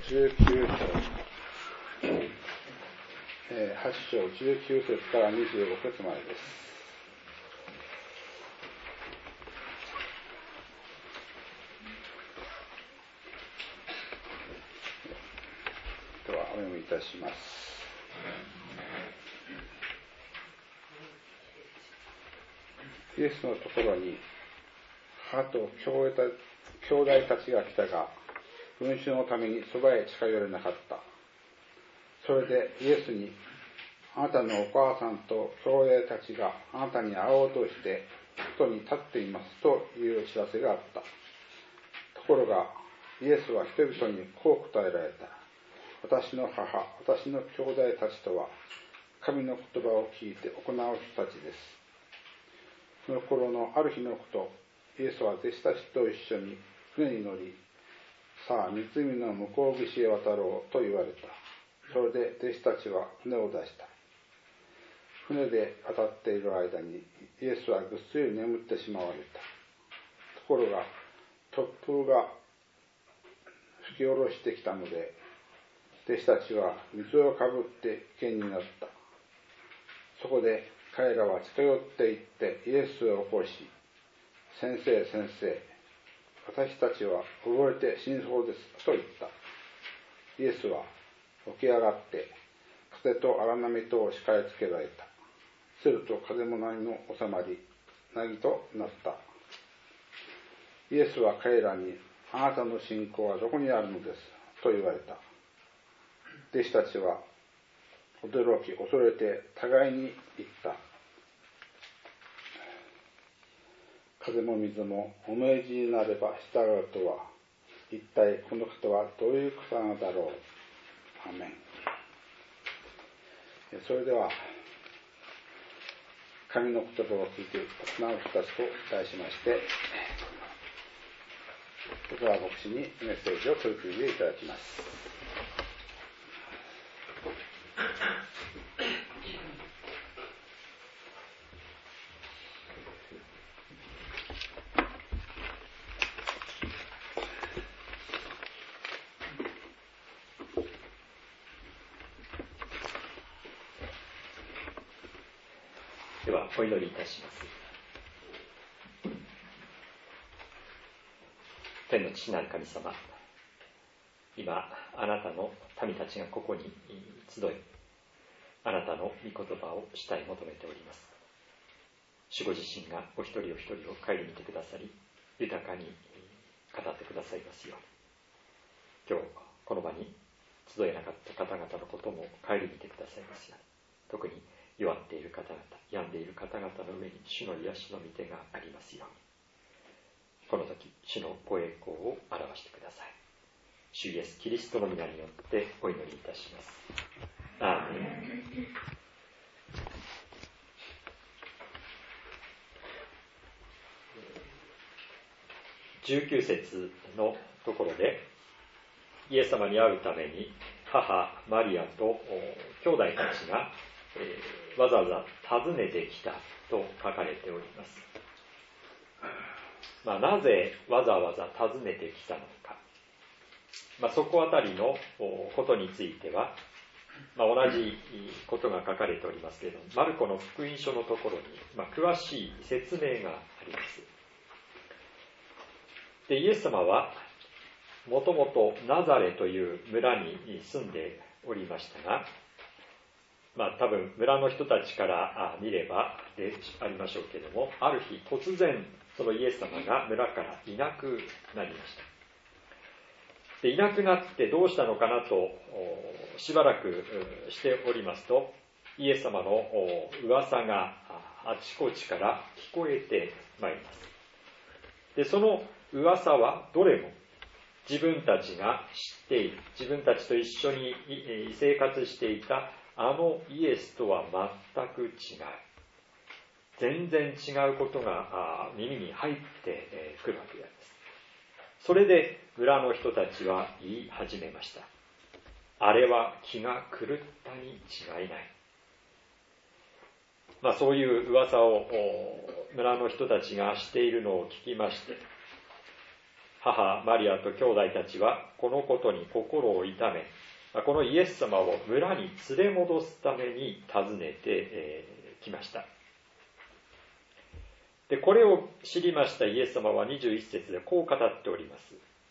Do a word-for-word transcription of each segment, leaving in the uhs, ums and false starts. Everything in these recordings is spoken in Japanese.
じゅうきゅう章、えー、はち章じゅうきゅう節からにじゅうご節までです。ではお読みいたします。イエスのところに母と兄弟たちが来たが、群衆のためにそばへ近寄れなかった。それでイエスに、あなたのお母さんと兄弟たちがあなたに会おうとして外に立っていますという知らせがあった。ところがイエスは人々にこう答えられた。私の母、私の兄弟たちとは神の言葉を聞いて行う人たちです。その頃のある日のこと、イエスは弟子たちと一緒に船に乗り、さあ湖の向こう岸へ渡ろうと言われた。それで弟子たちは船を出した。船で渡っている間にイエスはぐっすり眠ってしまわれた。ところが突風が吹き下ろしてきたので、弟子たちは水をかぶって危険になった。そこで彼らは近寄っていってイエスを起こし、先生先生、私たちは溺れて死にそうですと言った。イエスは起き上がって風と荒波とを叱りつけられた。すると風も波も収まり、凪となった。イエスは彼らに、あなたの信仰はどこにあるのですと言われた。弟子たちは驚き恐れて互いに言った。風も水もお命じになれば従うとは、一体この方はどういう方なのだろう。アーメン。それでは神の言葉を聞いて行う人たちと題しまして、小沢牧師にメッセージを取り組んでいただきます。 ではお祈りいたします。天の父なる神様、今あなたの民たちがここに集い、あなたの御言葉を主体求めております。主ご自身がお一人お一人を顧みてくださり、豊かに語ってくださいますように、今日この場に集えなかった方々のことも顧みてくださいますように、特に弱っている方々、病んでいる方々の上に主の癒しの御手がありますように、この時主のご栄光を表してください。主イエスキリストの皆によってお祈りいたします。アーメン。じゅうきゅう節のところで、イエス様に会うために母マリアと兄弟たちが、えー、わざわざ訪ねてきたと書かれております。まあ、なぜわざわざ訪ねてきたのか、まあ、そこあたりのことについては、まあ、同じことが書かれておりますけれども、マルコの福音書のところに、まあ、詳しい説明があります。で、イエス様はもともとナザレという村に住んでおりましたが、まあ多分村の人たちから見ればでありましょうけれども、ある日突然そのイエス様が村からいなくなりました。で、いなくなってどうしたのかなとしばらくしておりますと、イエス様の噂があちこちから聞こえてまいります。で、その噂はどれも自分たちが知っている、自分たちと一緒に生活していたあのイエスとは全く違う。全然違うことが耳に入ってくるわけです。それで村の人たちは言い始めました。あれは気が狂ったに違いない。まあそういう噂を村の人たちがしているのを聞きまして、 母マリアと兄弟たちはこのことに心を痛め、このイエス様を村に連れ戻すために訪ねてき、えー、ました。で、これを知りましたイエス様はにじゅういち節でこう語っております。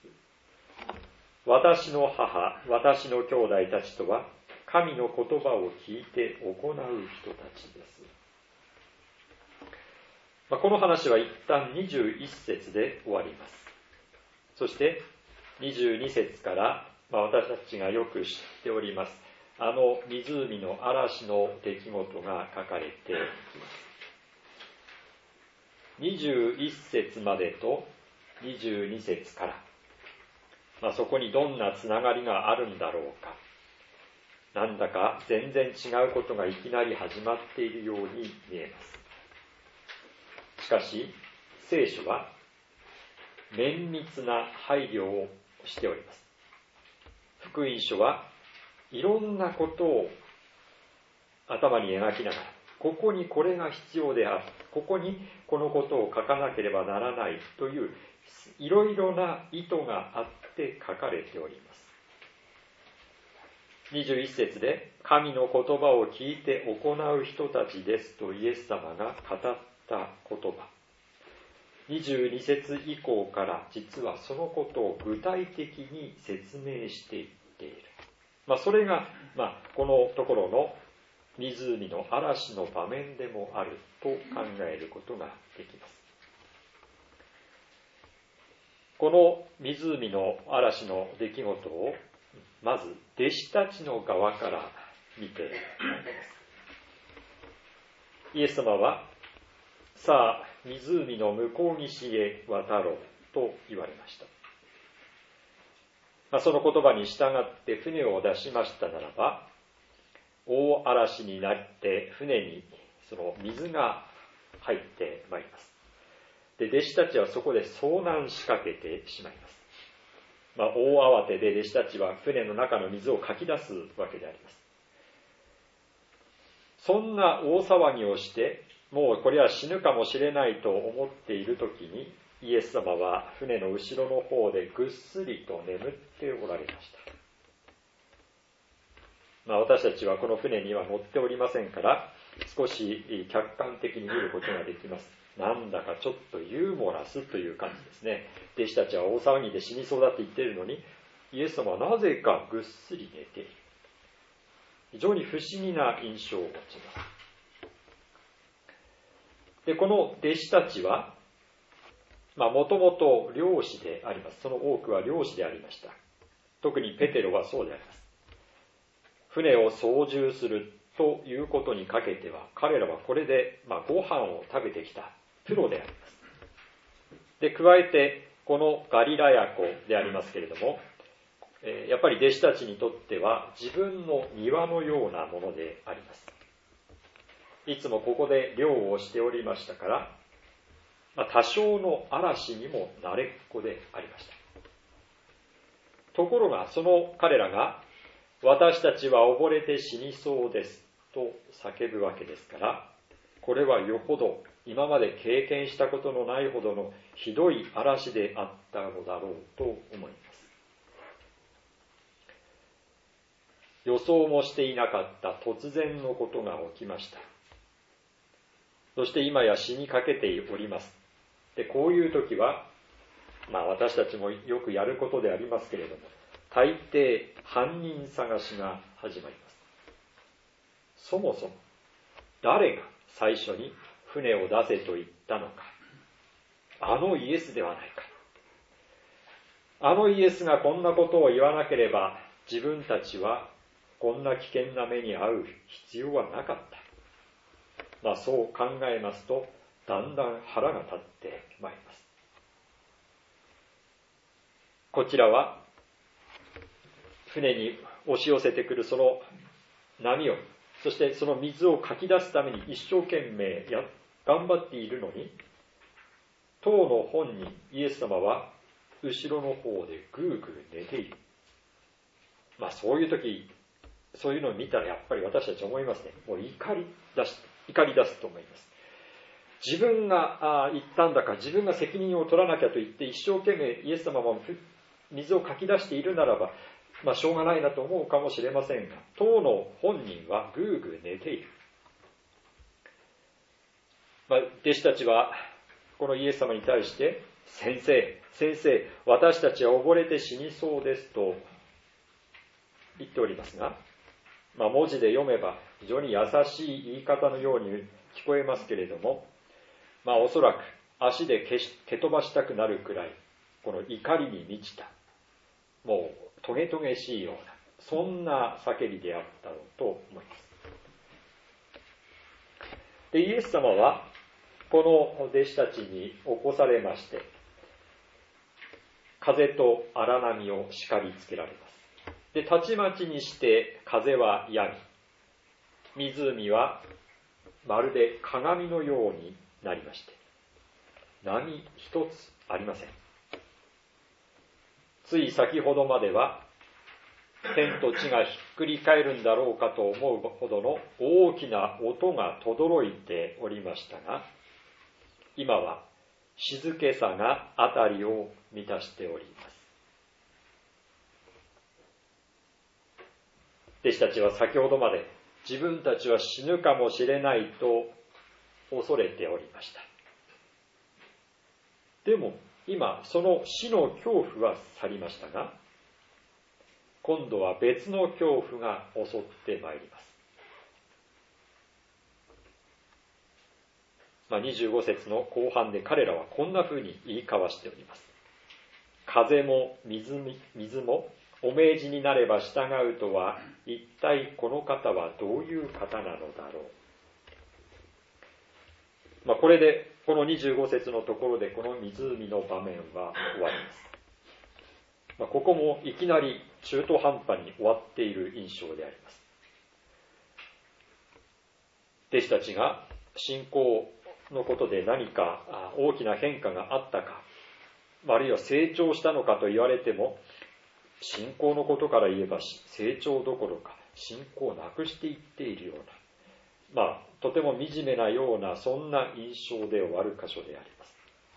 私の母、私の兄弟たちとは神の言葉を聞いて行う人たちです。まあ、この話は一旦にじゅういち節で終わります。そしてにじゅうに節から、まあ、私たちがよく知っておりますあの湖の嵐の出来事が書かれています。にじゅういち節までとにじゅうに節から、まあ、そこにどんなつながりがあるんだろうか。なんだか全然違うことがいきなり始まっているように見えます。しかし聖書は綿密な配慮をしております。福音書はいろんなことを頭に描きながら、ここにこれが必要である、ここにこのことを書かなければならないといういろいろな意図があって書かれております。にじゅういち節で神の言葉を聞いて行う人たちですとイエス様が語った言葉、にじゅうに節以降から実はそのことを具体的に説明していっている。まあ、それが、まあ、このところの湖の嵐の場面でもあると考えることができます。この湖の嵐の出来事をまず弟子たちの側から見てまいります。イエス様はさあ湖の向こう岸へ渡ろうと言われました。まあ、その言葉に従って船を出しましたならば、大嵐になって船にその水が入ってまいります。で、弟子たちはそこで遭難しかけてしまいます。まあ、大慌てで弟子たちは船の中の水をかき出すわけであります。そんな大騒ぎをしてもうこれは死ぬかもしれないと思っているときに、イエス様は船の後ろの方でぐっすりと眠っておられました。まあ、私たちはこの船には乗っておりませんから、少し客観的に見ることができます。なんだかちょっとユーモラスという感じですね。弟子たちは大騒ぎで死にそうだって言っているのに、イエス様はなぜかぐっすり寝ている。非常に不思議な印象を持ちます。で、この弟子たちは、まあ、もともと漁師であります。その多くは漁師でありました。特にペテロはそうであります。船を操縦するということにかけては、彼らはこれで、まあ、ご飯を食べてきたプロであります。で、加えて、このガリラヤ湖でありますけれども、えー、やっぱり弟子たちにとっては自分の庭のようなものであります。いつもここで漁をしておりましたから、まあ、多少の嵐にも慣れっこでありました。ところがその彼らが、私たちは溺れて死にそうですと叫ぶわけですから、これはよほど今まで経験したことのないほどのひどい嵐であったのだろうと思います。予想もしていなかった突然のことが起きました。そして今や死にかけております。で、こういう時は、まあ私たちもよくやることでありますけれども、大抵犯人探しが始まります。そもそも誰が最初に船を出せと言ったのか。あのイエスではないか。あのイエスがこんなことを言わなければ、自分たちはこんな危険な目に遭う必要はなかった。まあそう考えますと、だんだん腹が立ってまいります。こちらは、船に押し寄せてくるその波を、そしてその水をかき出すために一生懸命や頑張っているのに、当の本人イエス様は後ろの方でぐーぐー寝ている。まあそういう時、そういうのを見たらやっぱり私たち思いますね。もう怒り出し、怒り出すと思います。 自分が言ったんだか、自分が責任を取らなきゃと言って一生懸命イエス様も水をかき出しているならば、まあしょうがないなと思うかもしれませんが、当の本人はぐーぐー寝ている。まあ、弟子たちはこのイエス様に対して、先生、先生、私たちは溺れて死にそうですと言っておりますが、まあ、文字で読めば非常に優しい言い方のように聞こえますけれども、まあおそらく足で蹴し蹴飛ばしたくなるくらい、この怒りに満ちた、もうトゲトゲしいような、そんな叫びであったろうと思います。で、イエス様はこの弟子たちに起こされまして、風と荒波を叱りつけられます。で、たちまちにして風は止み、湖はまるで鏡のようになりまして、波一つありません。つい先ほどまでは天と地がひっくり返るんだろうかと思うほどの大きな音が轟いておりましたが、今は静けさが辺りを満たしております。弟子たちは先ほどまで自分たちは死ぬかもしれないと恐れておりました。でも今その死の恐怖は去りましたが、今度は別の恐怖が襲ってまいります。まあ、にじゅうご節の後半で彼らはこんな風に言い交わしております。風も 水, 水もお命じになれば従うとは、一体この方はどういう方なのだろう。まあ、これでこのにじゅうご節のところでこの湖の場面は終わります。まあ、ここもいきなり中途半端に終わっている印象であります。弟子たちが信仰のことで何か大きな変化があったか、あるいは成長したのかと言われても、信仰のことから言えば成長どころか信仰をなくしていっているような、まあとても惨めなような、そんな印象で終わる箇所であります。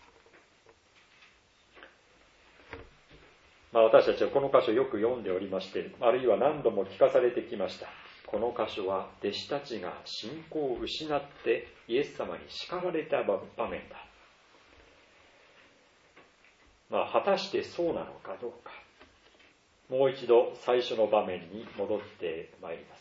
まあ、私たちはこの箇所よく読んでおりまして、あるいは何度も聞かされてきました。この箇所は弟子たちが信仰を失ってイエス様に叱られた場面だ。まあ、果たしてそうなのかどうか、もう一度最初の場面に戻ってまいります。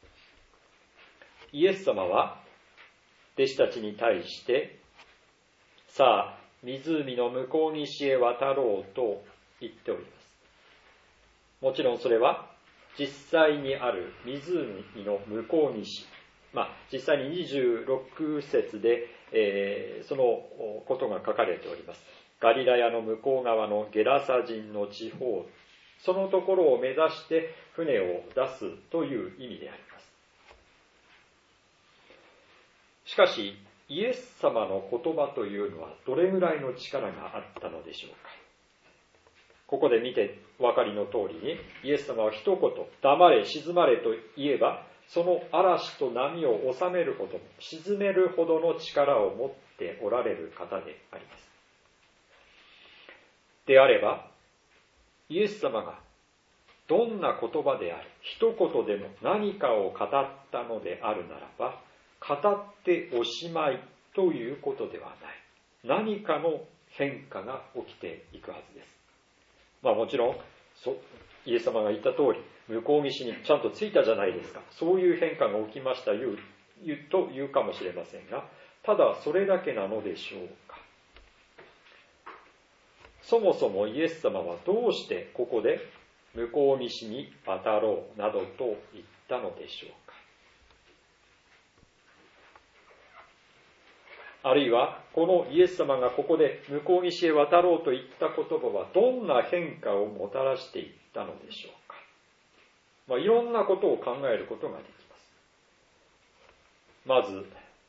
イエス様は弟子たちに対して、さあ湖の向こう岸へ渡ろうと言っております。もちろんそれは実際にある湖の向こう岸、まあ実際ににじゅうろく節で、えー、そのことが書かれております。ガリラヤの向こう側のゲラサ人の地方、そのところを目指して船を出すという意味であります。しかしイエス様の言葉というのはどれぐらいの力があったのでしょうか。ここで見てお分かりの通りに、イエス様は一言、黙れ静まれと言えば、その嵐と波を収めるほど、沈めるほどの力を持っておられる方であります。であれば、イエス様がどんな言葉である、一言でも何かを語ったのであるならば、語っておしまいということではない。何かの変化が起きていくはずです。まあもちろん、そイエス様が言った通り、向こう岸にちゃんと着いたじゃないですか。そういう変化が起きました言う言うと言うかもしれませんが、ただそれだけなのでしょうか。そもそもイエス様はどうしてここで向こう岸に渡ろうなどと言ったのでしょうか。あるいはこのイエス様がここで向こう岸へ渡ろうと言った言葉はどんな変化をもたらしていったのでしょうか。まあ、いろんなことを考えることができます。まず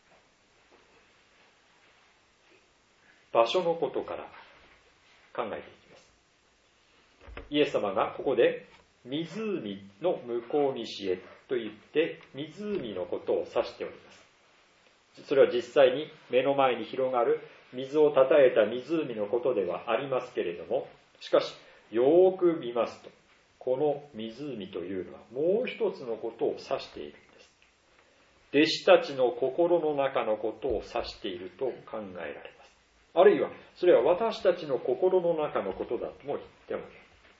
場所のことから考えていきます。イエス様がここで湖の向こう岸へと言って湖のことを指しております。 それは実際に目の前に広がる水をたたえた湖のことではありますけれども、しかしよーく見ますと、この湖というのはもう一つのことを指しているんです。弟子たちの心の中のことを指していると考えられます。あるいはそれは私たちの心の中のことだとも言ってもいい。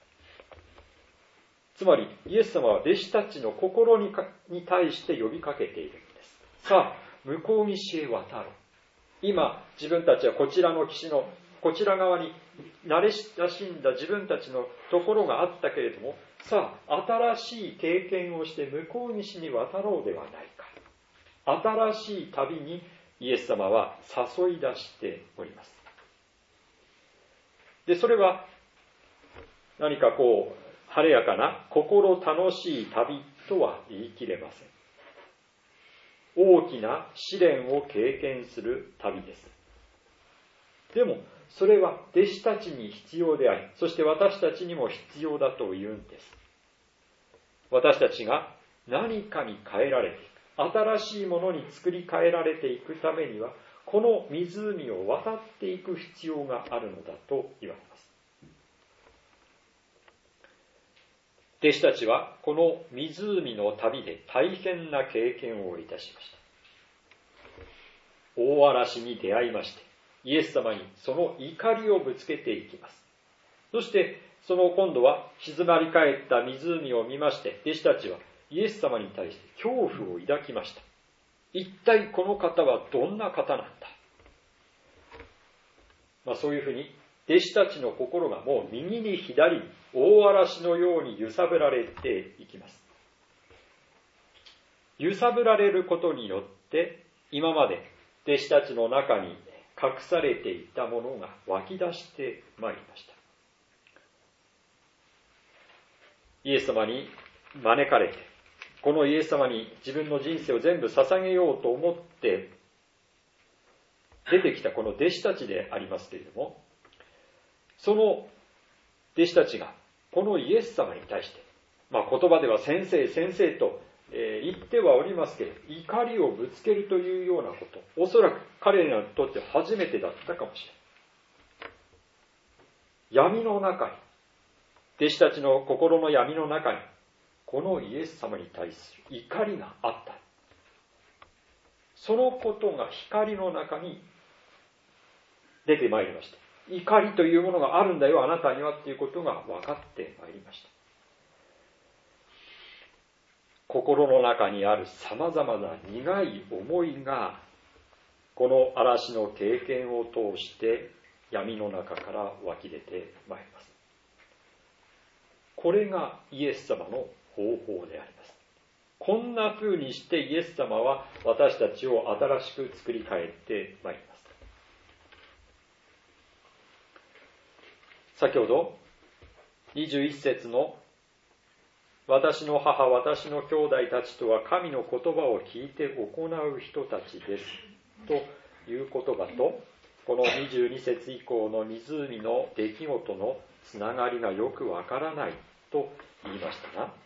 つまりイエス様は弟子たちの心にかに対して呼びかけているんです。さあ、向こう岸へ渡ろう。今自分たちはこちらの岸のこちら側に慣れ親しんだ自分たちのところがあったけれども、さあ新しい経験をして向こう岸に渡ろうではないか。新しい旅にイエス様は誘い出しております。で、それは何かこう晴れやかな心楽しい旅とは言い切れません。大きな試練を経験する旅です。でもそれは弟子たちに必要であり、そして私たちにも必要だというんです。私たちが何かに変えられていく、新しいものに作り変えられていくためには、この湖を渡っていく必要があるのだと言われます。弟子たちはこの湖の旅で大変な経験をいたしました。大嵐に出会いまして、イエス様にその怒りをぶつけていきます。そしてその今度は静まり返った湖を見まして、弟子たちはイエス様に対して恐怖を抱きました。一体この方はどんな方なんだ。まあ、そういうふうに弟子たちの心がもう右に左に大嵐のように揺さぶられていきます。揺さぶられることによって今まで弟子たちの中に隠されていたものが湧き出してまいりました。イエス様に招かれて、このイエス様に自分の人生を全部捧げようと思って出てきたこの弟子たちでありますけれども、その弟子たちがこのイエス様に対して、まあ、言葉では先生先生と、えー、言ってはおりますけれど、怒りをぶつけるというようなこと、おそらく彼らにとって初めてだったかもしれない。闇の中に、弟子たちの心の闇の中にこのイエス様に対する怒りがあった。そのことが光の中に出てまいりました。怒りというものがあるんだよ、あなたにはということが分かってまいりました。心の中にあるさまざまな苦い思いが、この嵐の経験を通して闇の中から湧き出てまいります。これがイエス様の方法であります。こんな風にしてイエス様は私たちを新しく作り変えてまいります。先ほどにじゅういち節の私の母、私の兄弟たちとは神の言葉を聞いて行う人たちですという言葉と、このにじゅうに節以降の湖の出来事のつながりがよくわからないと言いましたが、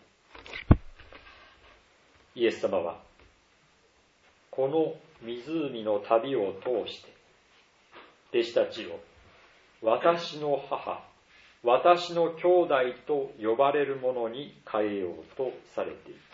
イエス様はこの湖の旅を通して弟子たちを私の母、私の兄弟と呼ばれるものに変えようとされています。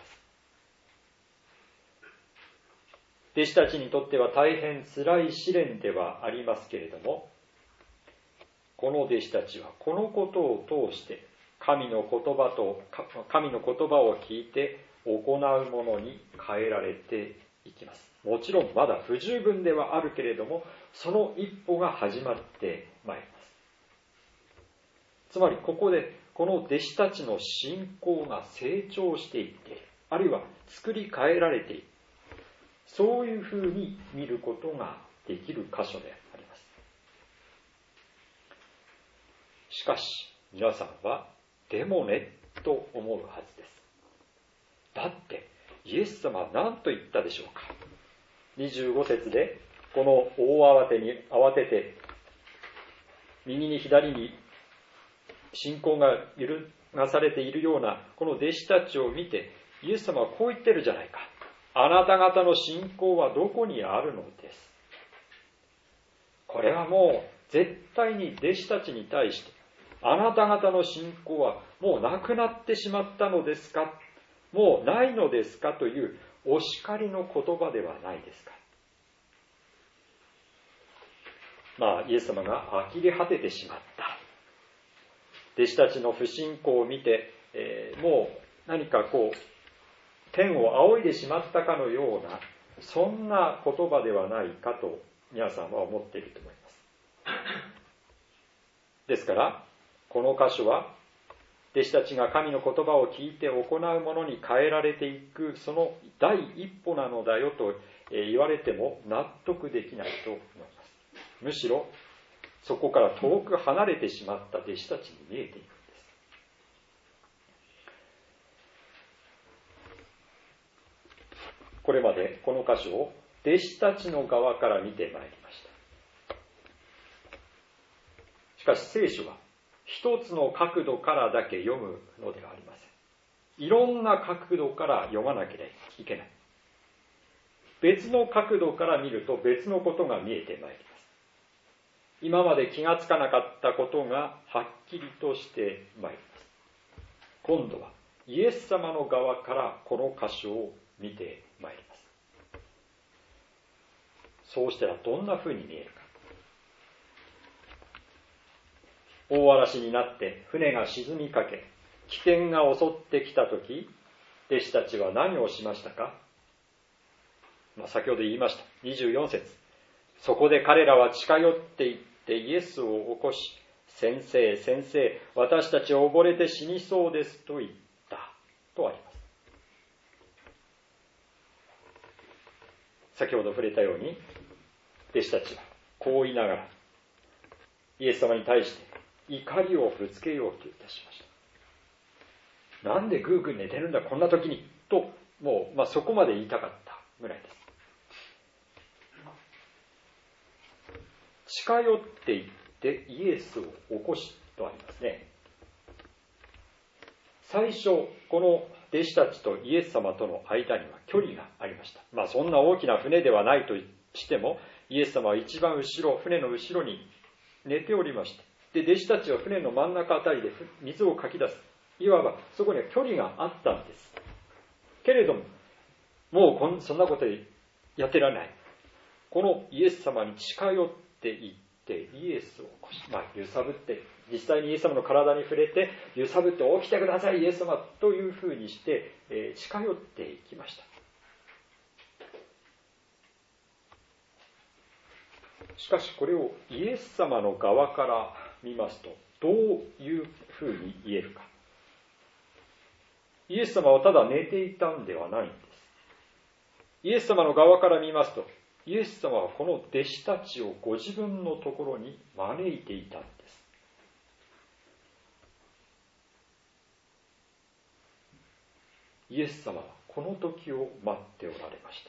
弟子たちにとっては大変辛い試練ではありますけれども、この弟子たちはこのことを通して神の言葉と神の言葉を聞いて行うものに変えられていきます。もちろんまだ不十分ではあるけれども、その一歩が始まってまいります。つまりここでこの弟子たちの信仰が成長していっている、あるいは作り変えられている、そういうふうに見ることができる箇所であります。しかし皆さんはでもねと思うはずです。だってイエス様は何と言ったでしょうか。にじゅうご節でこの大慌てに慌てて右に左に信仰が揺るがされているようなこの弟子たちを見て、イエス様はこう言ってるじゃないか。 あなた方の信仰はどこにあるのです。これはもう絶対に弟子たちに対して、あなた方の信仰はもうなくなってしまったのですか、もうないのですかというお叱りの言葉ではないですか。まあイエス様が呆れ果ててしまった。弟子たちの不信仰を見て、えー、もう何かこう天を仰いでしまったかのような、そんな言葉ではないかと皆さんは思っていると思います。ですからこの箇所は弟子たちが神の言葉を聞いて行うものに変えられていくその第一歩なのだよと言われても納得できないと思います。むしろそこから遠く離れてしまった弟子たちに見えているんです。これまでこの箇所を弟子たちの側から見てまいりました。しかし聖書は一つの角度からだけ読むのではありません。いろんな角度から読まなければいけない。別の角度から見ると別のことが見えてまいります。今まで気がつかなかったことがはっきりとしてまいります。今度はイエス様の側からこの箇所を見てまいります。そうしたらどんな風に見えるか。大嵐になって船が沈みかけ、危険が襲ってきたとき、弟子たちは何をしましたか。まあ、先ほど言いましたにじゅうよん節、そこで彼らは近寄っていってイエスを起こし、先生先生、私たち溺れて死にそうですと言ったとあります。先ほど触れたように弟子たちはこう言いながらイエス様に対して怒りをぶつけようといたしました。なんでグーグー寝てるんだこんな時にと、もう、まあ、そこまで言いたかったぐらいです。近寄っていってイエスを起こしとありますね。最初この弟子たちとイエス様との間には距離がありました。まあそんな大きな船ではないとしても、イエス様は一番後ろ、船の後ろに寝ておりました。で、弟子たちは船の真ん中あたりで水をかき出す。いわばそこには距離があったんです。けれども、もうこんそんなことやってられない。このイエス様に近寄っていってイエスを起こし、まあ揺さぶって、実際にイエス様の体に触れて揺さぶって起きてくださいイエス様というふうにして、えー、近寄っていきました。しかしこれをイエス様の側から見ますとどういうふうに言えるか。イエス様はただ寝ていたんではないんです。イエス様の側から見ますと、イエス様はこの弟子たちをご自分のところに招いていたんです。イエス様はこの時を待っておられました。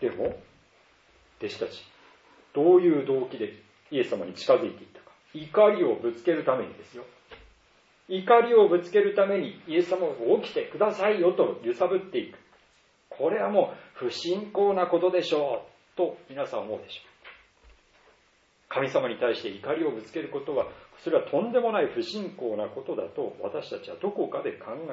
でも弟子たち、どういう動機でイエス様に近づいていったか。怒りをぶつけるためにですよ。怒りをぶつけるためにイエス様を起きてくださいよと揺さぶっていく。これはもう不信仰なことでしょうと皆さん思うでしょう。神様に対して怒りをぶつけることは、それはとんでもない不信仰なことだと私たちはどこかで考えております。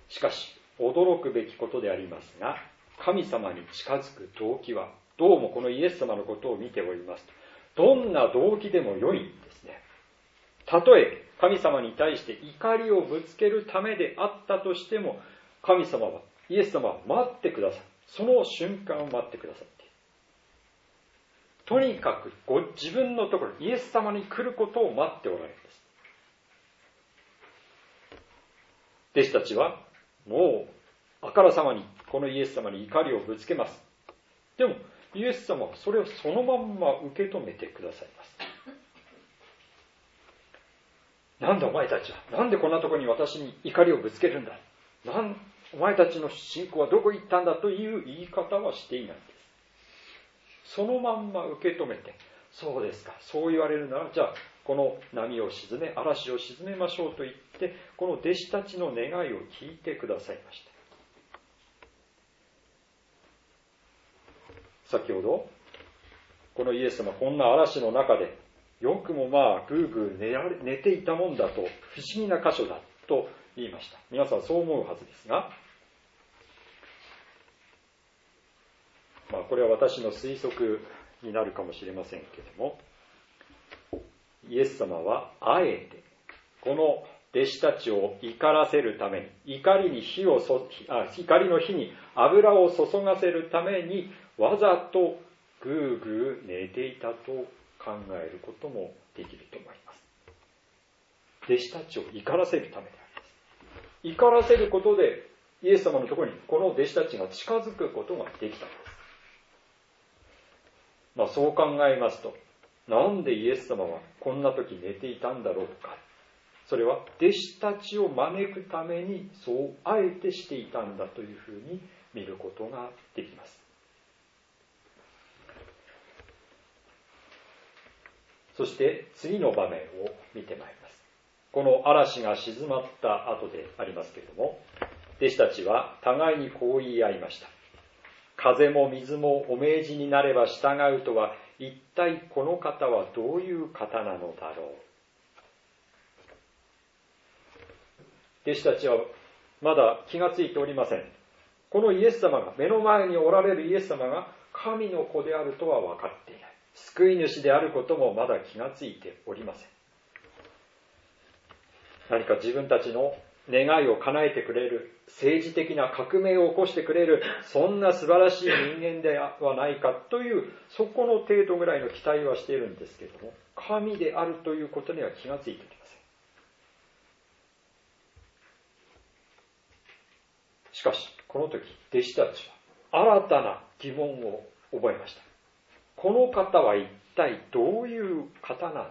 しかし驚くべきことでありますが、神様に近づく動機はどうもこのイエス様のことを見ておりますと、どんな動機でも良いんですね。たとえ神様に対して怒りをぶつけるためであったとしても、神様は、イエス様は待ってください。その瞬間を待ってくださっている。とにかくご自分のところ、イエス様に来ることを待っておられるんです。弟子たちはもうあからさまにこのイエス様に怒りをぶつけます。でもイエス様はそれをそのまんま受け止めてくださいます。なんだお前たちは、なんでこんなところに私に怒りをぶつけるんだ、なんお前たちの信仰はどこ行ったんだという言い方はしていないんです。そのまんま受け止めて、そうですか、そう言われるならじゃあこの波を沈め、嵐を沈めましょうと言って、この弟子たちの願いを聞いてくださいました。先ほど、このイエス様、こんな嵐の中で、よくもまあ、ぐーぐー 寝られ、寝ていたもんだと、不思議な箇所だと言いました。皆さんそう思うはずですが、まあ、これは私の推測になるかもしれませんけれども、イエス様はあえてこの弟子たちを怒らせるために、怒りに火をそあ怒りの火に油を注がせるために、わざとぐーぐー寝ていたと考えることもできると思います。弟子たちを怒らせるためであります。怒らせることでイエス様のところにこの弟子たちが近づくことができたのです。まあ、そう考えますと、なんでイエス様はこんな時寝ていたんだろうか。それは弟子たちを招くためにそうあえてしていたんだというふうに見ることができます。そして次の場面を見てまいります。この嵐が静まった後でありますけれども、弟子たちは互いにこう言い合いました。風も水もお命じになれば従うとは、一体この方はどういう方なのだろう。弟子たちはまだ気がついておりません。このイエス様が、目の前におられるイエス様が神の子であるとは分かっていない。救い主であることもまだ気がついておりません。何か自分たちの願いを叶えてくれる、政治的な革命を起こしてくれる、そんな素晴らしい人間ではないかという、そこの程度ぐらいの期待はしているんですけれども、神であるということには気がついておりません。しかし、この時、弟子たちは新たな疑問を覚えました。この方は一体どういう方なんだろう。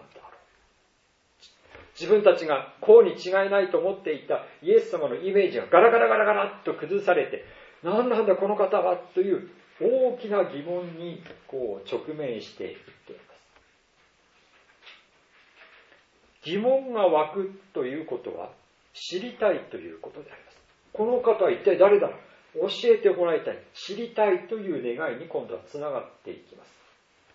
自分たちがこうに違いないと思っていたイエス様のイメージがガラガラガラガラっと崩されて、何なんだこの方はという大きな疑問にこう直面していっています。疑問が湧くということは知りたいということであります。この方は一体誰だろう、教えてもらいたい、知りたいという願いに今度はつながっていきます。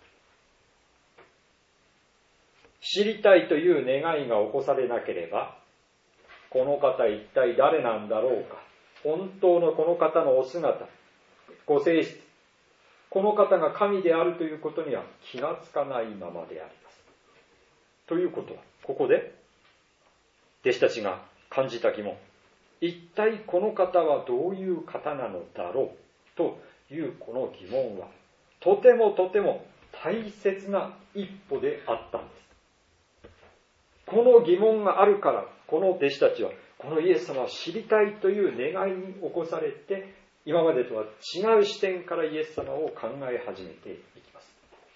知りたいという願いが起こされなければ、この方一体誰なんだろうか、本当のこの方のお姿、ご性質、この方が神であるということには気がつかないままであります。ということは、ここで弟子たちが感じた疑問、一体この方はどういう方なのだろうというこの疑問は、とてもとても大切な一歩であったんです。この疑問があるから、この弟子たちはこのイエス様を知りたいという願いに起こされて、今までとは違う視点からイエス様を考え始めていきます。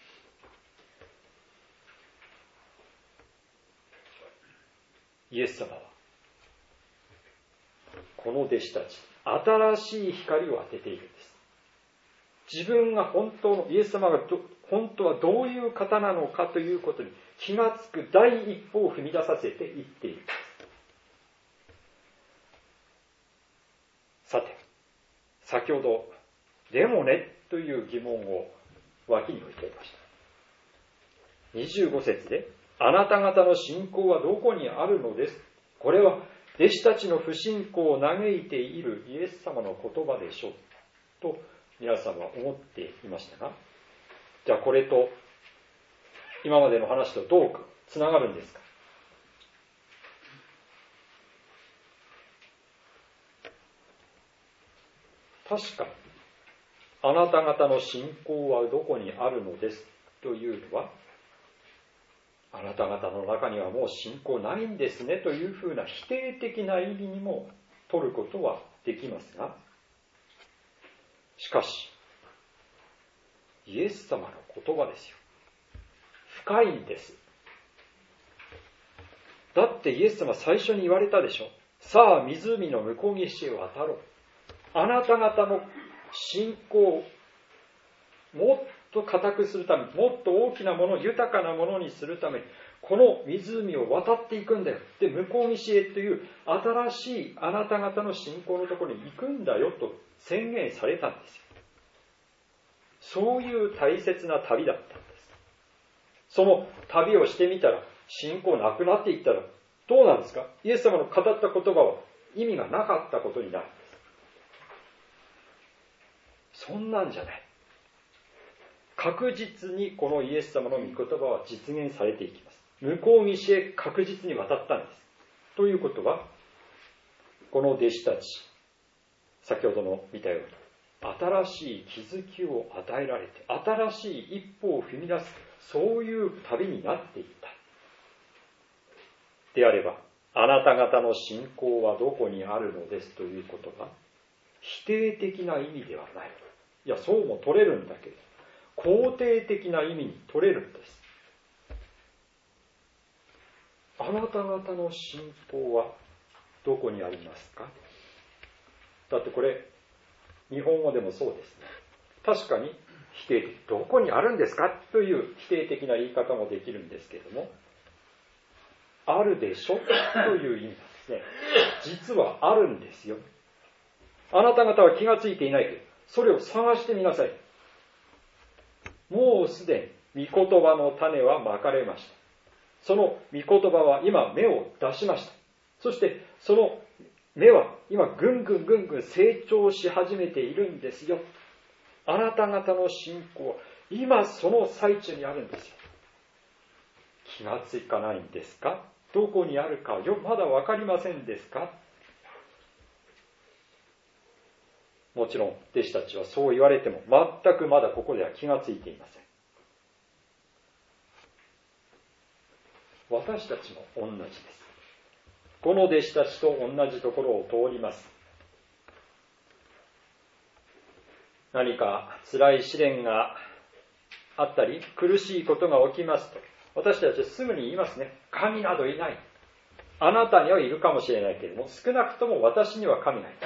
イエス様はこの弟子たち、新しい光を当てているんです。自分が本当のイエス様がど本当はどういう方なのかということに気がつく第一歩を踏み出させていっている。さて、先ほどでもねという疑問を脇に置いていました。にじゅうご節で、あなた方の信仰はどこにあるのです。これは弟子たちの不信仰を嘆いているイエス様の言葉でしょうと皆さんは思っていましたが、じゃあこれと今までの話とどうつながるんですか。確かに、あなた方の信仰はどこにあるのですというのは、あなた方の中にはもう信仰ないんですねというふうな否定的な意味にも取ることはできますが、しかしイエス様の言葉ですよ。深いんです。だってイエス様最初に言われたでしょ。さあ湖の向こう岸へ渡ろう。あなた方の信仰をもっと固くするために、もっと大きなもの、豊かなものにするために、 この湖を渡っていくんだよ。で、向こう岸へという新しいあなた方の信仰のところに行くんだよと宣言されたんですよ。そういう大切な旅だったんです。その旅をしてみたら、信仰なくなっていったら、どうなんですか？イエス様の語った言葉は意味がなかったことになるんです。そんなんじゃない。確実にこのイエス様の御言葉は実現されていきます。向こう岸へ確実に渡ったんです。ということは、この弟子たち、先ほどの見たように、新しい気づきを与えられて、新しい一歩を踏み出す、そういう旅になっていった。であれば、あなた方の信仰はどこにあるのですということが、否定的な意味ではない。いや、そうも取れるんだけど、肯定的な意味に取れるんです。あなた方の信仰はどこにありますか？だってこれ、日本語でもそうですね。確かに否定的。どこにあるんですかという否定的な言い方もできるんですけれども、あるでしょという意味なんですね。実はあるんですよ。あなた方は気がついていないけど、それを探してみなさい。もうすでに御言葉の種はまかれました。その御言葉は今芽を出しました。そしてその芽は今ぐんぐんぐんぐん成長し始めているんですよ。あなた方の信仰は今その最中にあるんですよ。気がつかないんですか？どこにあるかよまだ分かりませんですか？もちろん弟子たちはそう言われても全くまだここでは気がついていません。私たちも同じです。この弟子たちと同じところを通ります。何か辛い試練があったり苦しいことが起きますと、私たちはすぐに言いますね。神などいない。あなたにはいるかもしれないけれども、少なくとも私には神がいない。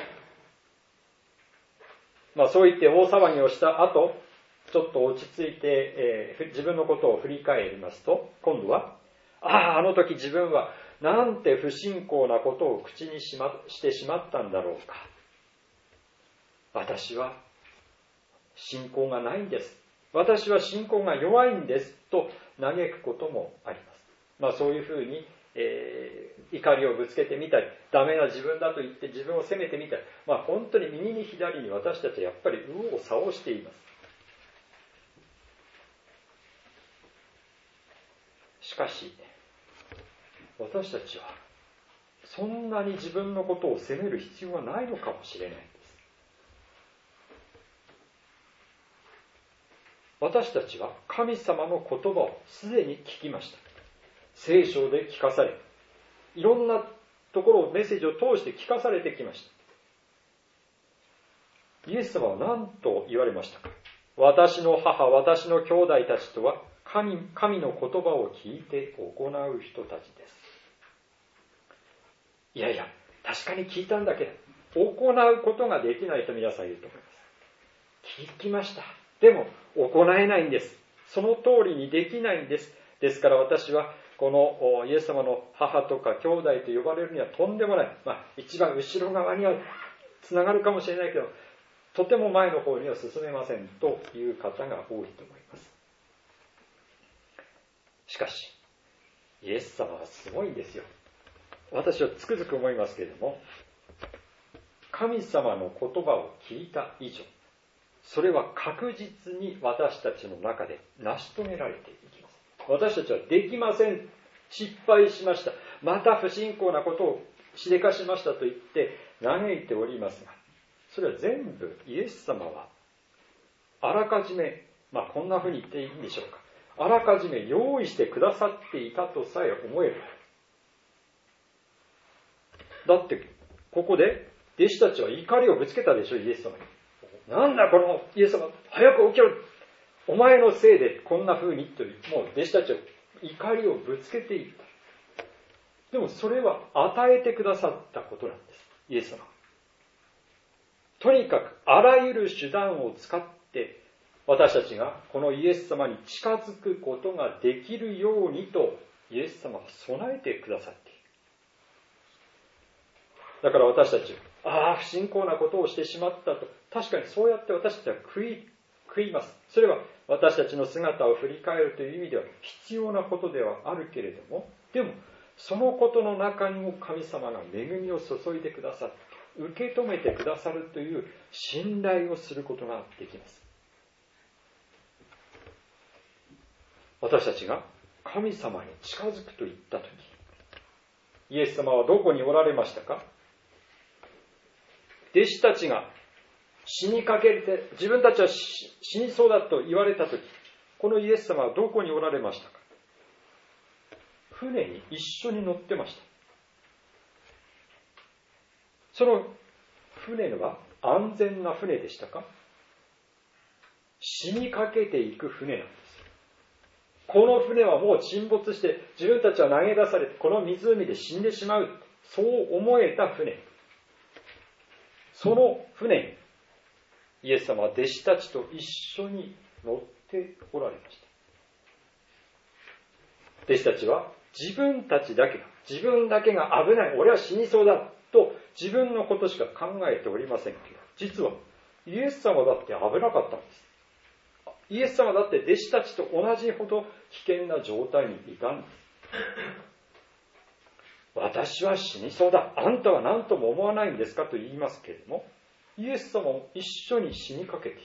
まあそう言って大騒ぎをした後、ちょっと落ち着いて、えー、自分のことを振り返りますと、今度は、ああ、あの時自分はなんて不信仰なことを口にし、ま、してしまったんだろうか。私は信仰がないんです。私は信仰が弱いんです。と嘆くこともあります。まあそういうふうに、えー、怒りをぶつけてみたり、ダメな自分だと言って自分を責めてみたり、まあ本当に右に左に私たちはやっぱり右往左往しています。しかし、私たちはそんなに自分のことを責める必要はないのかもしれないんです。私たちは神様の言葉をすでに聞きました。聖書で聞かされ、いろんなところをメッセージを通して聞かされてきました。イエス様は何と言われましたか？私の母、私の兄弟たちとは神、神の言葉を聞いて行う人たちです。いやいや、確かに聞いたんだけど、行うことができないと皆さん言うと思います。聞きました。でも、行えないんです。その通りにできないんです。ですから私は、このイエス様の母とか兄弟と呼ばれるにはとんでもない。まあ、一番後ろ側にはつながるかもしれないけど、とても前の方には進めませんという方が多いと思います。しかし、イエス様はすごいんですよ。私はつくづく思いますけれども、神様の言葉を聞いた以上、それは確実に私たちの中で成し遂げられていきます。私たちはできません。失敗しました。また不信仰なことをしでかしましたと言って嘆いておりますが、それは全部イエス様はあらかじめ、まあこんな風に言っていいんでしょうか。あらかじめ用意してくださっていたとさえ思える。だってここで弟子たちは怒りをぶつけたでしょ、イエス様に。なんだこのイエス様、早く起きろ。お前のせいでこんな風にという、もう弟子たちは怒りをぶつけている。でもそれは与えてくださったことなんです、イエス様。とにかくあらゆる手段を使って私たちがこのイエス様に近づくことができるようにとイエス様が備えてくださっている。だから私たち、ああ、不信仰なことをしてしまったと、確かにそうやって私たちは悔い、悔います。それは私たちの姿を振り返るという意味では必要なことではあるけれども、でも、そのことの中にも神様が恵みを注いでくださって、受け止めてくださるという信頼をすることができます。私たちが神様に近づくといったとき、イエス様はどこにおられましたか？弟子たちが死にかけて、自分たちは死にそうだと言われたとき、このイエス様はどこにおられましたか？船に一緒に乗ってました。その船は安全な船でしたか？死にかけていく船なんです。この船はもう沈没して、自分たちは投げ出されて、この湖で死んでしまう。そう思えた船。その船に、イエス様は弟子たちと一緒に乗っておられました。弟子たちは自分たちだけが、自分だけが危ない、俺は死にそうだと自分のことしか考えておりませんけど、実はイエス様だって危なかったんです。イエス様だって弟子たちと同じほど危険な状態にいたんです。私は死にそうだ。あんたは何とも思わないんですかと言いますけれども、イエス様も一緒に死にかけてい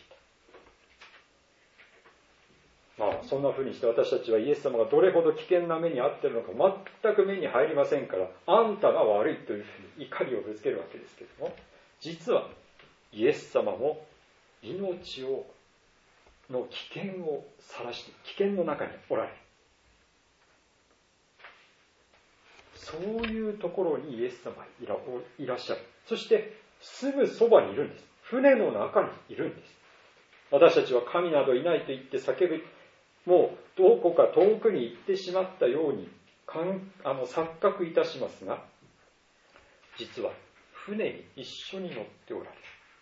た。まあ、そんな風にして私たちはイエス様がどれほど危険な目に遭っているのか全く目に入りませんから、あんたが悪いというふうに怒りをぶつけるわけですけれども、実はイエス様も命をの危険を晒して、危険の中におられる。そういうところにイエス様がい ら, いらっしゃる。そしてすぐそばにいるんです。船の中にいるんです。私たちは神などいないと言って叫ぶ、もうどこか遠くに行ってしまったようにかんあの錯覚いたしますが、実は船に一緒に乗っておられる。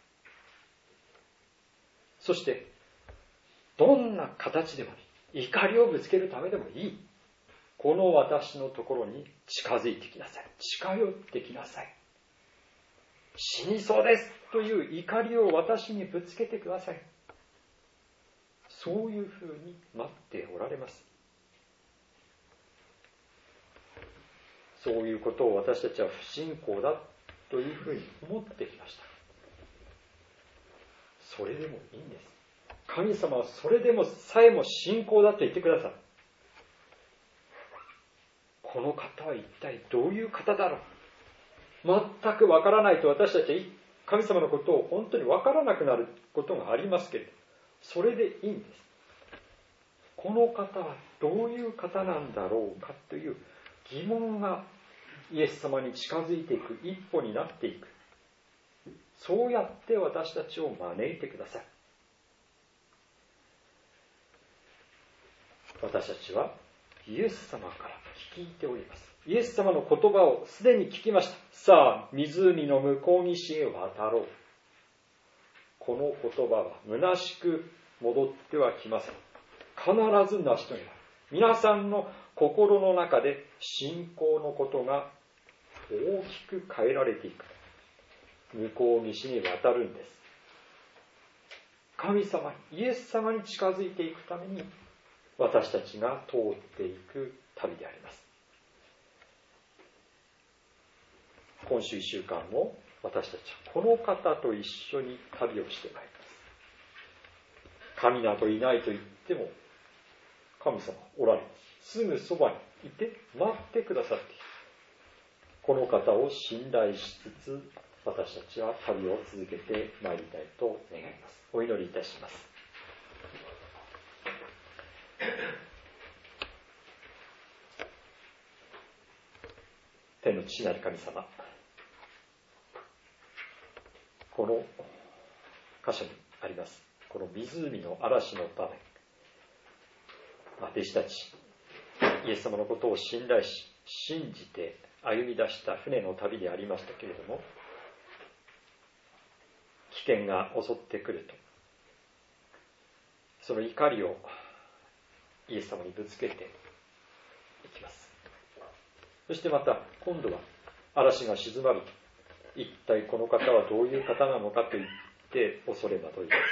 そしてどんな形でもいい。怒りをぶつけるためでもいい。この私のところに近づいてきなさい。近寄ってきなさい。死にそうですという怒りを私にぶつけてください。そういうふうに待っておられます。そういうことを私たちは不信仰だというふうに思ってきました。それでもいいんです。神様はそれでもさえも信仰だと言ってください。この方は一体どういう方だろう。全くわからないと私たちは神様のことを本当にわからなくなることがありますけれど、それでいいんです。この方はどういう方なんだろうかという疑問がイエス様に近づいていく一歩になっていく。そうやって私たちを招いてください。私たちはイエス様から聞いております。イエス様の言葉をすでに聞きました。さあ、湖の向こう岸へ渡ろう。この言葉は虚しく戻ってはきません。必ず成し遂げられる。皆さんの心の中で信仰のことが大きく変えられていく。向こう岸に渡るんです。神様、イエス様に近づいていくために私たちが通っていく旅であります。今週一週間も私たちはこの方と一緒に旅をしてまいります。神などいないと言っても神様おられます。すぐそばにいて待ってくださっている。この方を信頼しつつ私たちは旅を続けてまいりたいと願います。お祈りいたします。天の父なる神様、この箇所にありますこの湖の嵐の場面、弟子たちイエス様のことを信頼し信じて歩み出した船の旅でありましたけれども、危険が襲ってくると、その怒りをイエス様にぶつけていきます。 そしてまた今度は嵐が静まると、一体この方はどういう方なのかと言って恐れ惑います。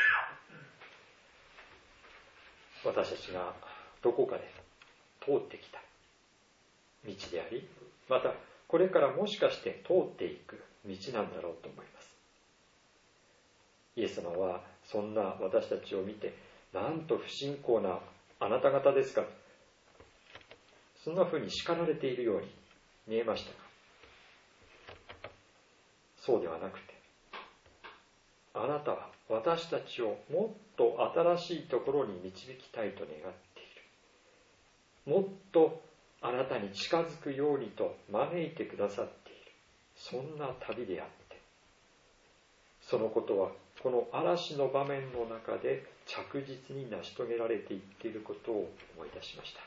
私たちがどこかで通ってきた道であり、またこれからもしかして通っていく道なんだろうと思います。イエス様はそんな私たちを見て、なんと不信仰なあなた方ですか、そんなふうに叱られているように見えましたが、そうではなくて、あなたは私たちをもっと新しいところに導きたいと願っている。もっとあなたに近づくようにと招いてくださっている。そんな旅であって、そのことはこの嵐の場面の中で着実に成し遂げられていっていることを思い出しました。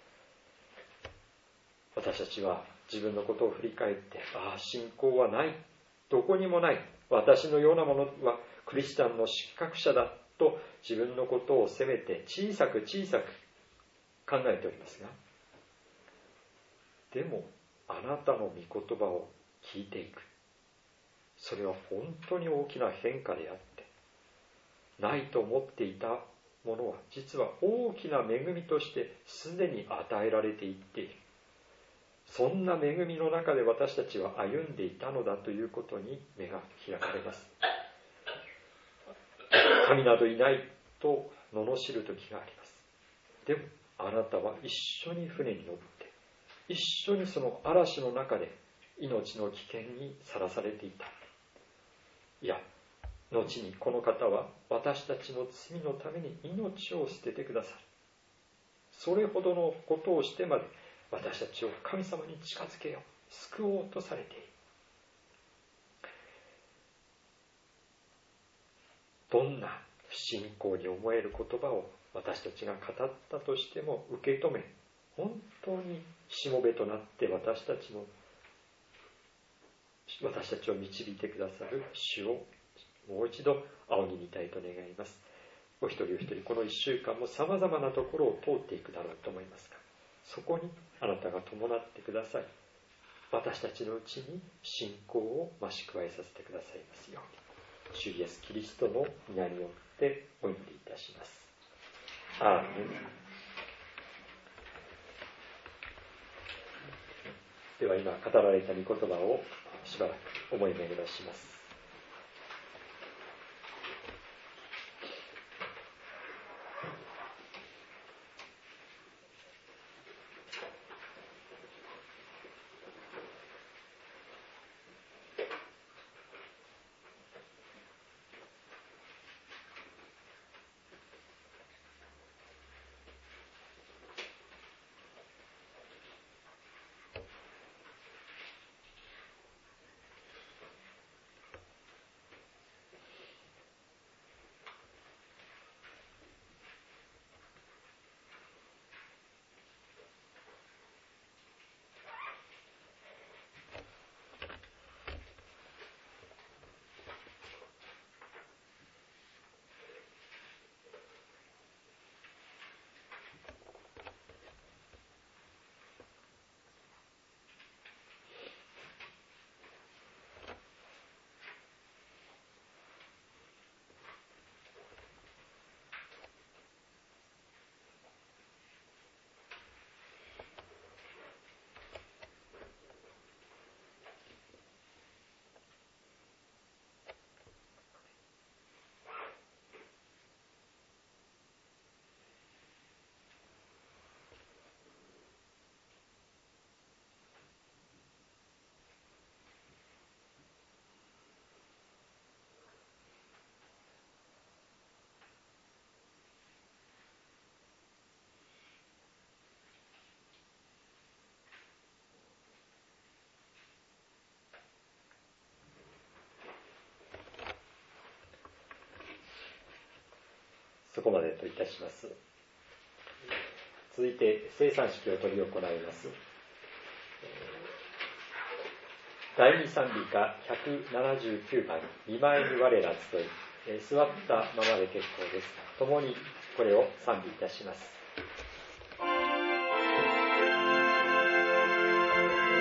私たちは自分のことを振り返って、ああ、信仰はない、どこにもない、私のようなものはクリスチャンの失格者だと自分のことを責めて小さく小さく考えておりますが、でもあなたの御言葉を聞いていく、それは本当に大きな変化であって、ないと思っていたものは実は大きな恵みとしてすでに与えられていっている。そんな恵みの中で私たちは歩んでいたのだということに目が開かれます。神などいないと罵る時があります。でもあなたは一緒に船に乗って一緒にその嵐の中で命の危険にさらされていた。いや、後にこの方は私たちの罪のために命を捨ててくださる。それほどのことをしてまで私たちを神様に近づけよう、救おうとされている。どんな不信仰に思える言葉を私たちが語ったとしても受け止め、本当にしもべとなって私たちの私たちを導いてくださる主をもう一度仰ぎ見たいと願います。お一人お一人この一週間も様々なところを通っていくだろうと思いますが、そこにあなたが伴ってください。私たちのうちに信仰を増し加えさせてくださいますように、主イエスキリストの皆によってお祈りいたします。アーメン。では今語られた御言葉をしばらく思い巡らします。そこまでといたします。続いて生産式を執り行います。だいに賛美歌ひゃくななじゅうきゅうばん、見舞いに我ら集い、座ったままで結構です。共にこれを賛美いたします。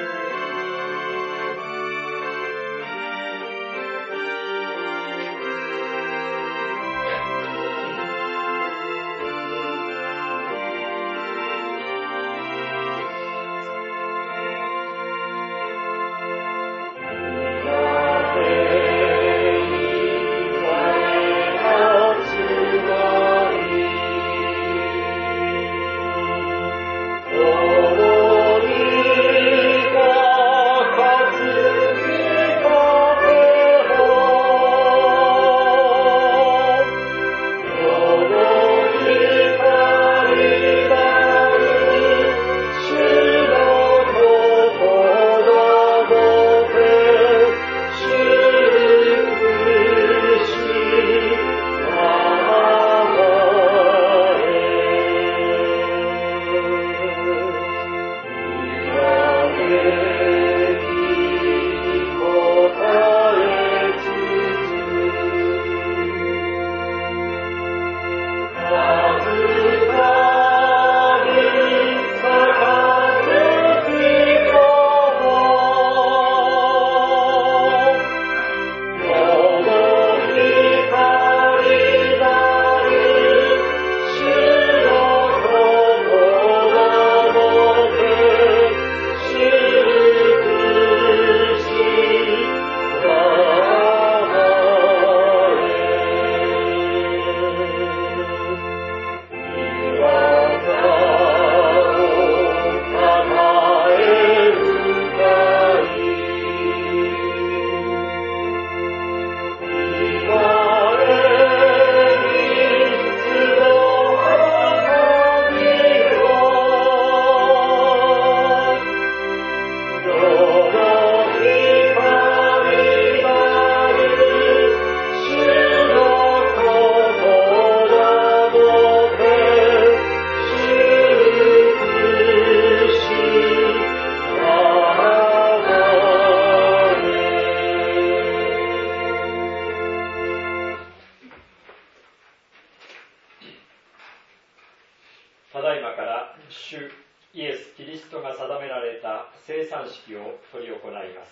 生産式を執り行います。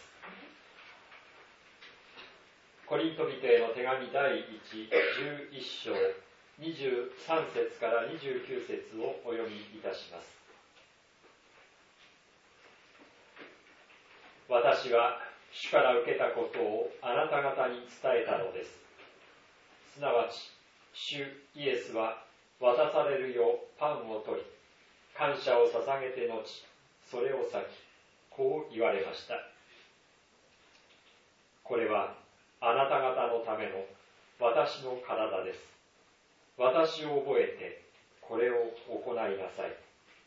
コリント人への手紙第いち、じゅういっ章、にじゅうさん節からにじゅうきゅう節をお読みいたします。私は主から受けたことをあなた方に伝えたのです。すなわち、主イエスは渡されるようパンを取り、感謝を捧げて後、それを裂き、こう言われました。これはあなた方のための私の体です。私を覚えてこれを行いなさい。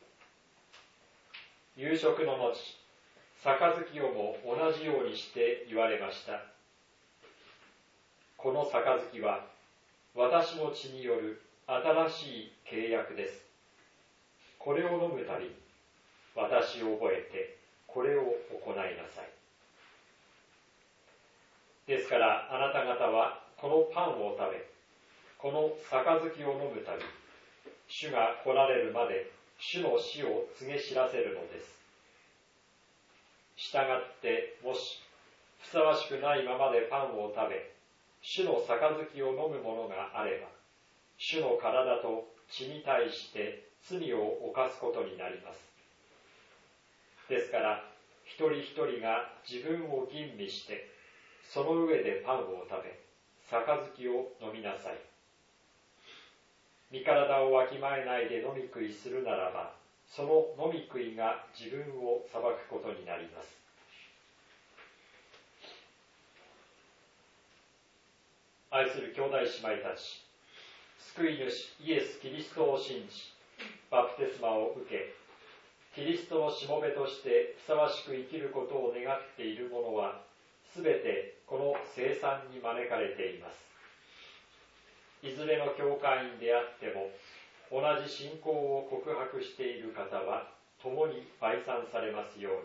夕食の後、杯をも同じようにして言われました。この杯は私の血による新しい契約です。これを飲むたびに私を覚えてこれを行いなさい。ですからあなた方はこのパンを食べ、この杯を飲むたび、主が来られるまで主の死を告げ知らせるのです。したがってもしふさわしくないままでパンを食べ、主の杯を飲むものがあれば、主の体と血に対して罪を犯すことになります。ですから一人一人が自分を吟味して、その上でパンを食べ、杯を飲みなさい。身体をわきまえないで飲み食いするならば、その飲み食いが自分を裁くことになります。愛する兄弟姉妹たち、救い主イエス・キリストを信じ、バプテスマを受け、キリストのしもべとしてふさわしく生きることを願っている者は、すべてこの聖餐に招かれています。いずれの教会員であっても、同じ信仰を告白している方は、共に陪賛されますように。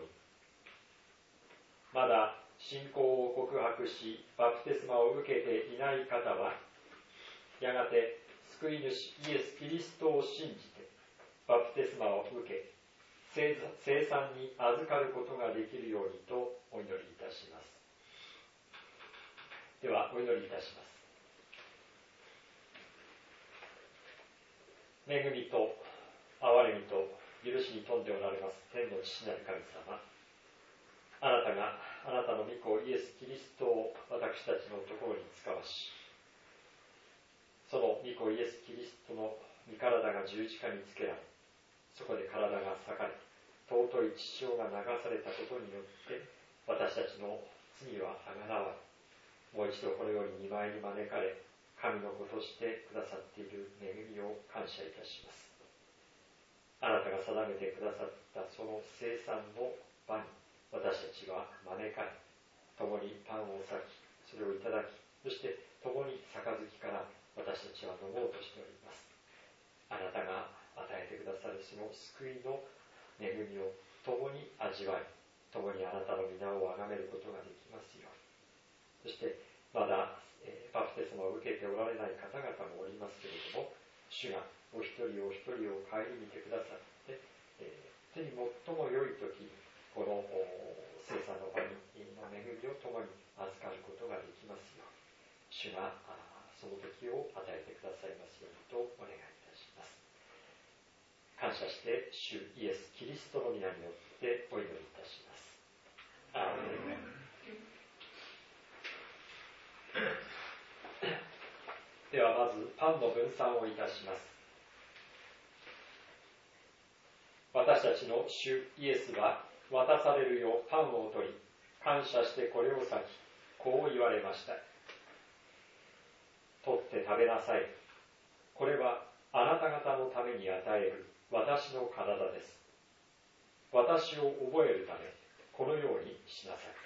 まだ信仰を告白し、バプテスマを受けていない方は、やがて救い主イエス・キリストを信じて、バプテスマを受け、聖餐に預かることができるようにとお祈りいたします。では、お祈りいたします。恵みと憐れみと許しに富んでおられます天の父なる神様、あなたがあなたの御子イエス・キリストを私たちのところに使わし、その御子イエス・キリストの御体が十字架につけられ、そこで体が裂かれ、尊い血潮が流されたことによって私たちの罪はあがなわれ、もう一度このように御前に招かれ、神の子としてくださっている恵みを感謝いたします。あなたが定めてくださったその聖餐の場に私たちは招かれ、共にパンを裂き、それをいただき、そして共に杯から私たちは飲もうとしております。あなたが与えてくださるその救いの恵みを共に味わい、共にあなたの皆を崇めることができますように。そしてまだバプテスマを受けておられない方々もおりますけれども、主がお一人お一人を顧みてくださって、えー、手に最も良い時にこの聖餐の場にの恵みを共に預かることができますように、主がその時を与えてくださいますようにとお願いいたします。感謝して主イエス・キリストの皆によってお祈りいたします。アーメン。ではまずパンの分散をいたします。私たちの主イエスは渡されるようパンを取り、感謝してこれを裂き、こう言われました。取って食べなさい。これはあなた方のために与える私の体です。私を覚えるため、このようにしなさい。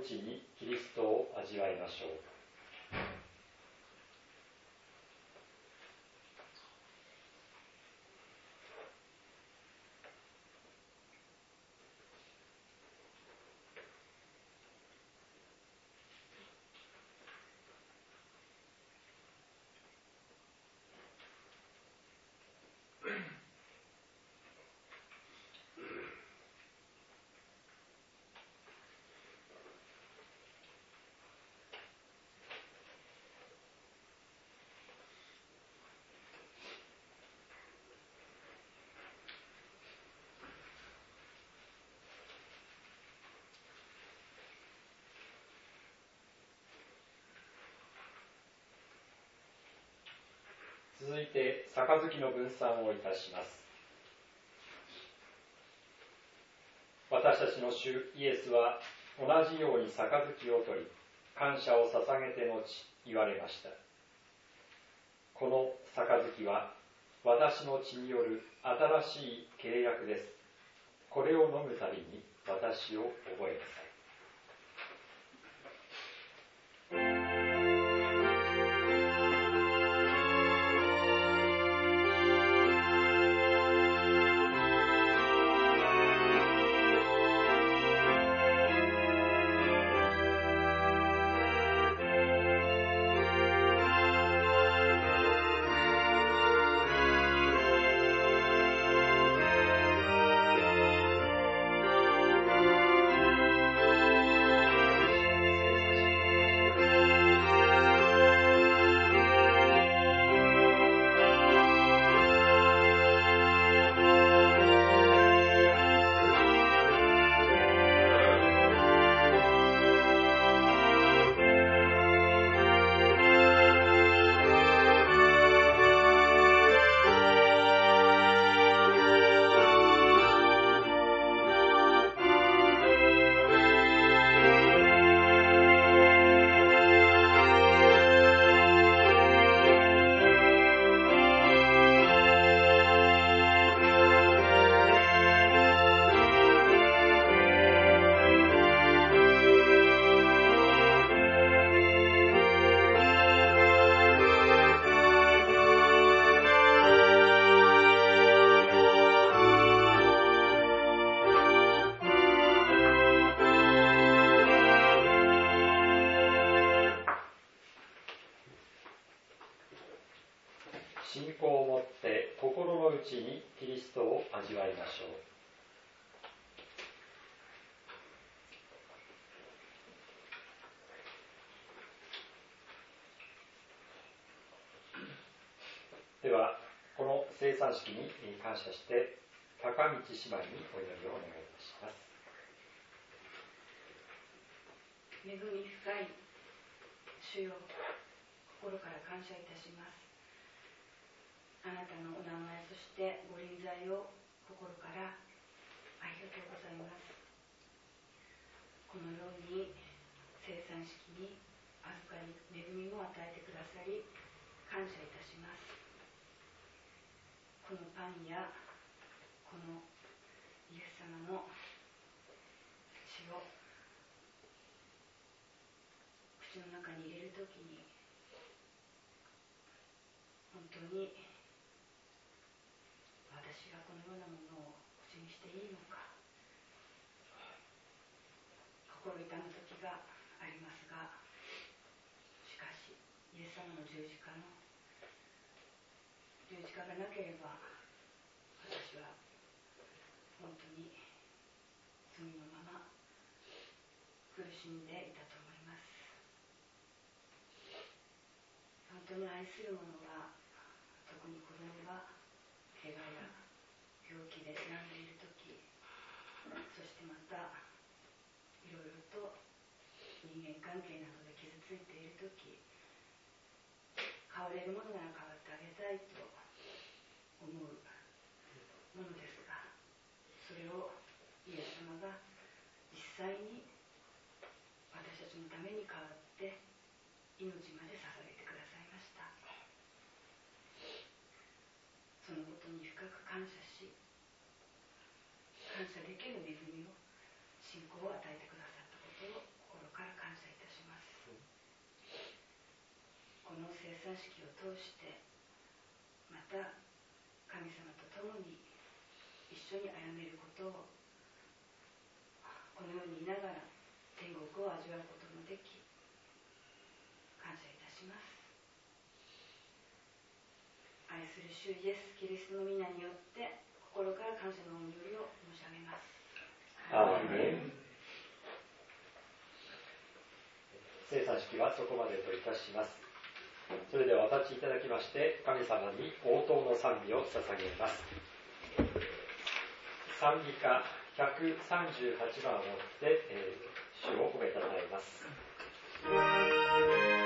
ちにキリストを味わいましょう。続いて、杯の分散をいたします。私たちの主イエスは同じように杯を取り、感謝を捧げて後言われました。この杯は私の血による新しい契約です。これを飲むたびに私を覚えなさい。信仰をもって心の内にキリストを味わいましょう。では、この聖餐式に感謝して、高道姉妹にお祈りをお願いいたします。 恵み深い主よ、心から感謝いたします。あなたのお名前、そしてご臨在を心からありがとうございます。このように聖餐式に預かり、恵みも与えてくださり、感謝いたします。このパンやこのイエス様の血を口の中に入れるときに、本当に私がこのようなものを口にしていいのか、心痛む時がありますが、しかしイエス様の十字架の十字架がなければ、私は本当に罪のまま苦しんでいたと思います。本当に愛する者は、特に子供が怪我や病気で病んでいるとき、そしてまたいろいろと人間関係などで傷ついているとき、変われるものなら変わってあげたいと思うものですが、それをイエス様が実際に私たちのために代わって命まで捧げてくださいました。そのことに深く感謝し、感謝できる恵みを、信仰を与えてくださったことを心から感謝いたします。この生産式を通して、また神様と共に一緒に歩めることを、この世にいながら天国を味わうこともでき、感謝いたします。愛する主イエス・キリストの皆によって心から感謝のお祈りを申し上げます。 アーメン。生産式はそこまでといたします。それではお立ちいただきまして、神様に応答の賛美を捧げます。賛美歌ひゃくさんじゅうはちばんを持って、えー、主を褒めたたえます。